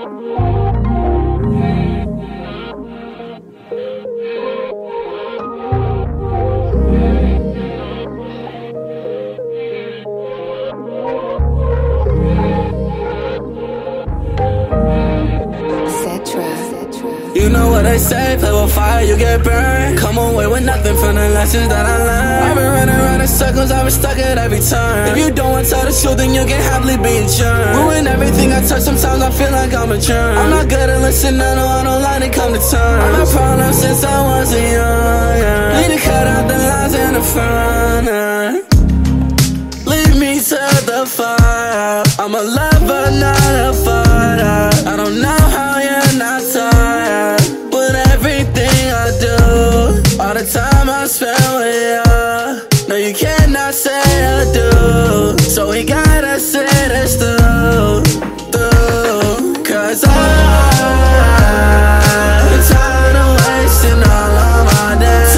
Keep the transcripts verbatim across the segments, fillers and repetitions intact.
You know what they say, play with fire, you get burned. Come away with nothing from the lessons that I learned. I've been running around in circles, I've been stuck at every turn. If you don't want to tell the truth, then you can happily be adjourned. Ruin everything I touch, sometimes I feel like I'm a germ. I'm not good at listening, no, I don't like to come to terms. I've had problems since I was a young, yeah. Need to cut out the lines in the front, yeah. Lead me to the fire. I'm a lover, not a fighter. I don't know how you're not tired with everything I do. All the time I spend with you. No, you cannot say I do. So we gotta say this through, through. Cause I'm tired of wasting all of my days.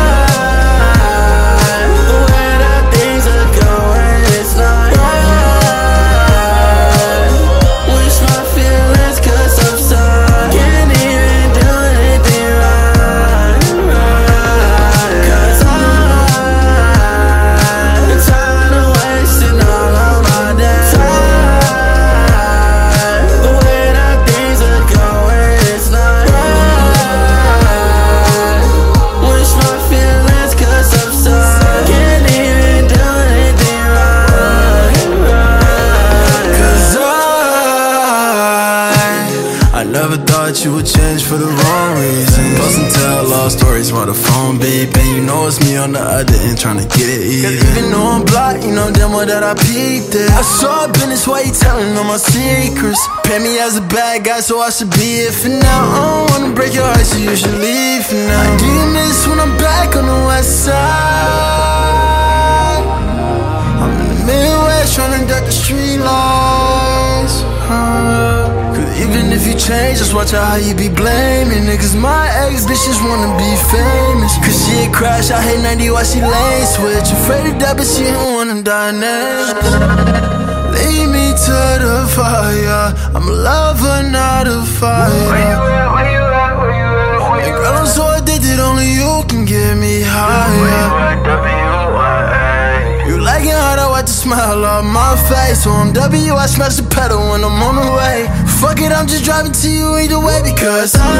You would change for the wrong reason. Plus and tell love stories while the phone beep. And you know it's me on the other end trying to get it even. Cause even though I'm blocked, you know damn well that I peeped it. I saw a business, why you telling all my secrets? Pay me as a bad guy, so I should be it for now. I don't wanna break your heart, so you should leave for now. I do miss when I'm back on the west side. I'm in the Midwest trying to duck the street lights, huh? Even if you change, just watch out how you be blaming niggas. My ex bitches wanna be famous. Cause she a crash, I hate ninety while she lane switch. Afraid to die, but she don't wanna die next. Lead me to the fire. I'm a lover, not a fighter. Where you at, where you at, where you at, where you at? And girl, I'm so addicted, only you can get me higher. Where you at, W I A? You like it hard, I wipe the smile off my face. So I'm W, I smash the pedal when I'm on the way. Fuck it, I'm just driving to you either way. Because I'm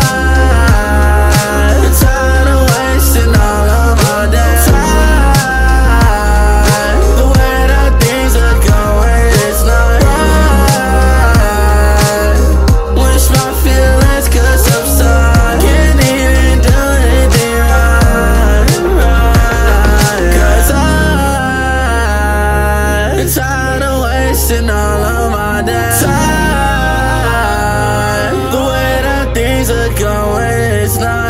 tired of wasting all of my days. The way that things are going, it's not right. Wish my feelings could subside. Can't even do anything right, right. Cause I'm tired of wasting all of my days. Things are going, it's not